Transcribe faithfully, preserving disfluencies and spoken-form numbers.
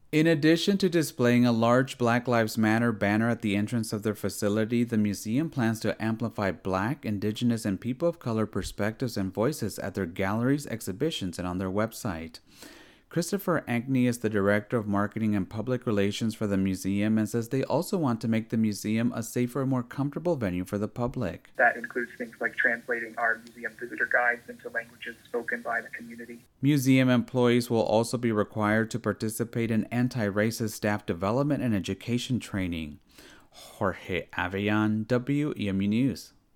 In addition to displaying a large Black Lives Matter banner at the entrance of their facility, the museum plans to amplify Black, Indigenous, and people of color perspectives and voices at their galleries, exhibitions, and on their website. Christopher Ankney is the Director of Marketing and Public Relations for the museum and says they also want to make the museum a safer and more comfortable venue for the public. That includes things like translating our museum visitor guides into languages spoken by the community. Museum employees will also be required to participate in anti-racist staff development and education training. Jorge Aveyan, W E M U News.